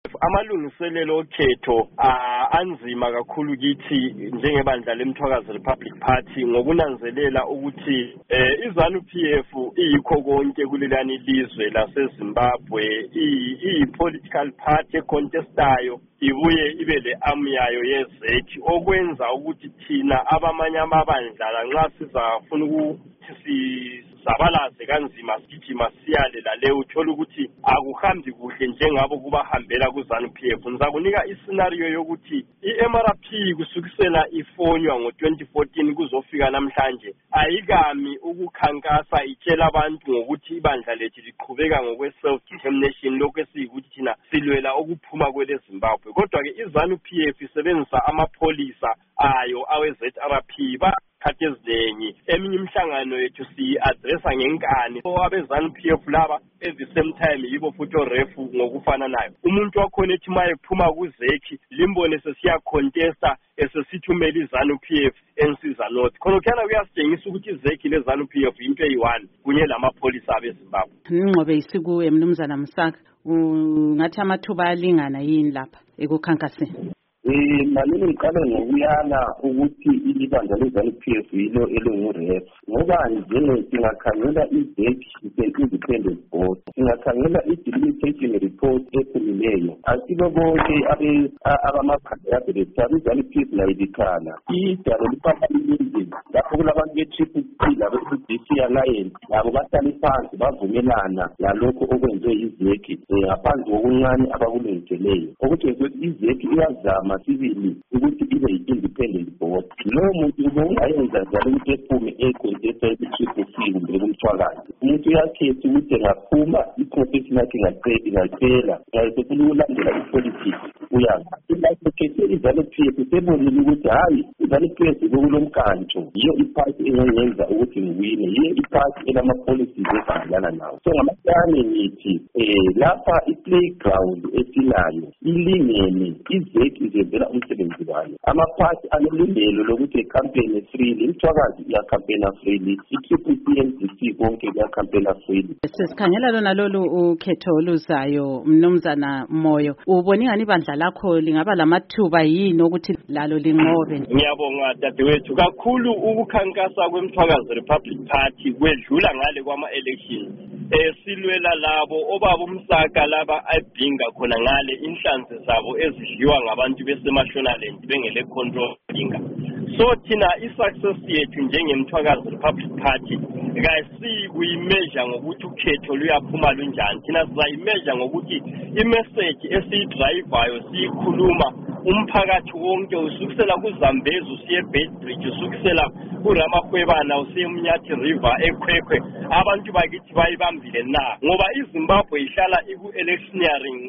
Amalungiselelo okhetho anzima kakhulu kithi njengebandla leMthwakazi Republic Party ngokunanzelela ukuthi iZANU-PF iyikho konke kulelani lizwe laseZimbabwe, iyi-political party econtestayo ibuye ibe le arm yayo yeZEC, okwenza ukuthi thina abamanye amabandla nxa sizafuna ukuthi zabalaze kanzima sigijima siyale lale uthola ukuthi akuhambi kuhle njengabo kubahambela kuZANU-PF. Ngizakunika iscenario yokuthi iMRP kusukisela ifonywa ngo2014 kuzofika namhlanje ayikami ukukhankasa itshela abantu ngokuthi ibandla lethu liqhubeka ngokwe self determination lokho esikuthi thina silwela ukuphuma kwele Zimbabwe. Kodwa ke iZANU-PF isebenzisa amapholisa ayo aweZRP khathi ezinengi eminye imihlangano yethu si-addressa ngenkani abeZANU-PF laba at the same time yibo futhi orefu ngokufana nayo. Umuntu wakhona ethi maye kuphuma kuZEC limbone sesiya contesta esesithumela iZANU-PF ensiza North. Khona kukhana kuyasitshengisa ukuthi iZEC leZANU-PF into eyi-1 kunye lamapholisa abeZimbabwe. Ngqobe isikuye Mnumzana Msaka, ngathi amathuba alingana yini lapha ekukhankaseni? Malini ngiqale ngokuyala ukuthi ibandla leZANU-PF yilo elinguref ngoba nje singakhangela iZEC independent board, singakhangela i-delimitation report ephumileyo asibo bonke abamakhanda iZANU-PF nayibikhala idalo liphakathi lapho kulabantu be-Triple P labe-DC Alliance labo bahlale phansi bavumelana nalokho okwenziwe iZEC ngaphansi kokuncane abakulungiseleyo ukuthi iZEC iyazama sibili ukuthi ibe yi-independent board. Lo muntu ungayenza njalo ukuthi ephume econtesta i-Triple C kumbe kumthwakazi. Umuntu uyakhetha ukuthi engaphuma i-profession yakhe ingaphela ngayesefuna ukulandela i-politics uyazi. Ilakhethe iZANU-PF sebonile ukuthi hayi iZANU-PF bekulomkantsho yiyo iphathi engenza ukuthi ngiwine, yiyo iphathi elama-policies ehambelana nawo. So ngamahlane ngithi lapha i-playground esilayo ilingene, iZEC izenzela umsebenzi wayo. Amaphathi anelungelo lokuthi campaign freely, iMthwakazi iyakhampena freely, i-Triple C NDC konke kuyakhampena freely. Sesikhangela lona lolu ukhetho oluzayo Mnumzana Moyo, ubona ingani ibandla lakho lingaba lamathuba yini ukuthi lalo linqobe? Ngiyabonga dadewethu kakhulu ukukhankasa kweMthwakazi Republic Party kwedlula ngale kwama-elections. Silwela labo obaba uMsaka laba ayibhinga khona ngale inhlanzi zabo ezidliwa ngabantu beseMashonaland bengele control inga. So thina i-success yethu njengeMthwakazi Republic Party kayisikuyimeasure ngokuthi ukhetho luyaphuma lunjani. Thina sizayimeasure ngokuthi imessage esiyidrivayo siyikhuluma umphakathi wonke usukisela kuZambezi usiye eBedbridge usukisela kuRamahwebana usiye eMnyathi River eKhwekhwe abantu bakithi bayibambile na ngoba iZimbabwe ihlala iku-electioneering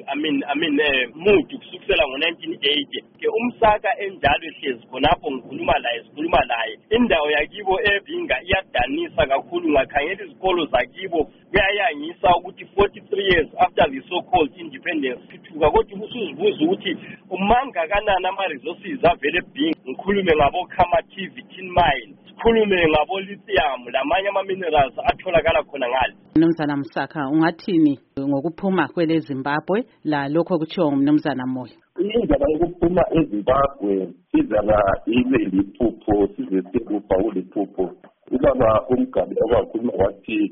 mood kusukisela ngo1980 ke uMsaka enjalo ehlezi khonapho sikhuluma laye indawo yakibo ebhinga iyadanisa kakhulu ngakhangela izikolo zakibo kuyayangisa ukuthi 43 years after the so-called independence thuthuka kodwa usuzibuza ukuthi umanga kanana ama-resources avele ebhinga ngikhulume ngabo-Khamathi, Tin Mine, sikhulume ngabo-lithium lamanye ama-minerals atholakala khona ngale. Mnumzana Msaka, ungathini ngokuphuma kwele Zimbabwe la lokho kuthiwa ngumnumzana Moyo? Indaba yokuphuma eZimbabwe sizaba ibe liphupho size sikubhawule iphupho. Ubaba uMgabe okwakhuluma wathi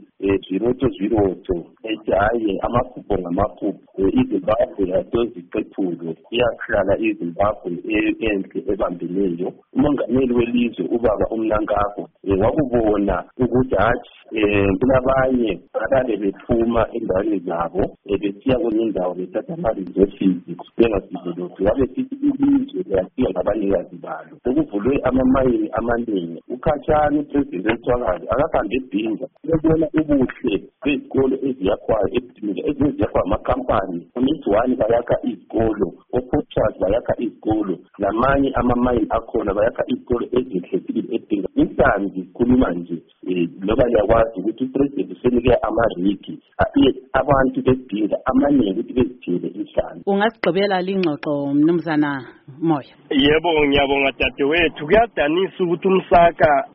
0-0 ethi hayi amaphupho ngamaphupho iZimbabwe yaziqethule iyahlala iZimbabwe enhle ebambileyo. Umongameli welizwe ubaba uMnankako wakubona ukuthi hathi kulabanye abade bephuma endaweni zabo besiya kwenye indawo bethatha ama-resources bengasizolokhu wabe sithi ilizwe liyasiwa ngabanikazi balo sekuvulwe amamayini amaningi. Ukhatshana uPresident weMthwakazi akahambe ebhinga ukubona ubuhle bezikolo eziyakwayo ezinye ziyakwayo amakhampani uMidwani bayakha izikolo, oPortras bayakha izikolo, namanye amamayini akhona bayakha izikolo ezinhle ebhinga. Inhlanzi zikhuluma nje loba liyakwazi ukuthi uPresident usenike amariki abantu bedinga amaningi ukuthi bezithele inhlanzi. Ungasigqibela lingxoxo Mnumzana Moyo? Yebo ngiyabonga dadewethu, kuyadanisa ukuthi uMsaka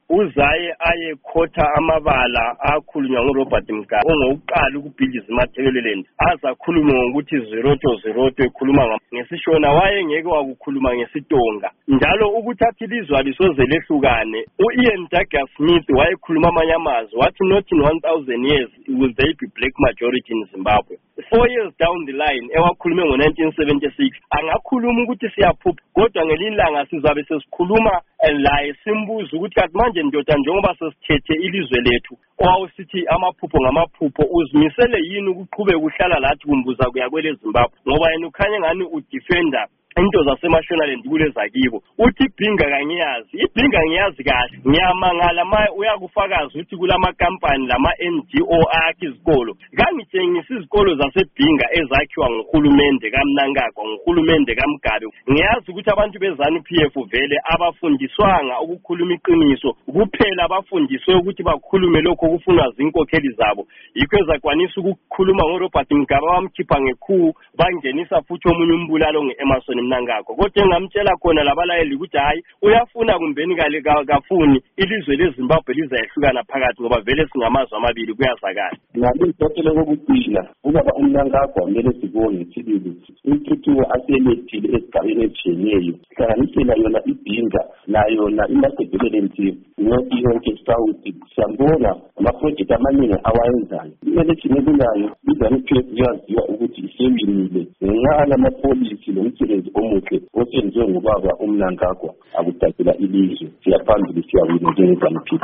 uzaye ayekhotha amabala akhulunywa nguRobert Mugabe ongokuqala ukubhidliza iMatabeleland azakhuluma ngokuthi ziroto ekhuluma ngesishona wayengeke wakukhuluma ngesitonga njalo ukuthatha ilizwe alisoze lehlukane uIan Douglas Smith wayekhuluma amanye amazwi wathi not in 1000 years will there be black majority in Zimbabwe. 4 years down the line ewakhulume ngo1976 angakhuluma ukuthi siyaphupha kodwa ngelinye ilanga sizabe sesikhuluma la simbuza ukuthi kanti manje ndoda njengoba sesithethe ilizwe lethu owawusithi amaphupho ngamaphupho uzimisele yini ukuqhubeka uhlala lathi kumbuza kuya kwele Zimbabwe ngoba yena ukhanya ngani udefender into zaseMashonaland kuleza kibo uthi ibhinga kangiyazi ibhinga ngiyazi kahle ngiyamangala maye uyakufakaza ukuthi kulama company lama NGO akhe izikolo kangitshengisa izikolo zasebhinga ezakhiwa nguhulumende kaMnangagwa nguhulumende kaMgabe ngiyazi ukuthi abantu bezanu PF vele abafundiswanga ukukhuluma iqiniso kuphela abafundiswe ukuthi bakhulume lokho kufunwa zinkokheli zabo yikho ezakwanisa ukukhuluma ngoRobert Mugabe wamkhipha ngekhu bangenisa futhi omunye umbulalo ngeEmmerson Mnangagwa kodwa engamtshela khona labalayeli ukuthi hayi uyafuna kumbeni kafuni ilizwe leZimbabwe lizayehlukana phakathi ngoba vele singamazwe amabili kuyazakala nalesithathelwe kokugcina ubaba uMnangagwa kumele sibone sibili intuthuko aselethile esigabeni etshiyeneyo hlanganisela yona ibhinga nayona iMatabeleland nothi yonke South siyambona amaprojekthi amaningi awayenzayo kumele sinekunayo izanu-PF yaziwa ukuthi isewinile ngenxa yamapolisi nomsebenzi omuhle osenziwe ngubaba uMnangagwa akudatsela ilizwe siyaphambili siyawina njengezanu-PF.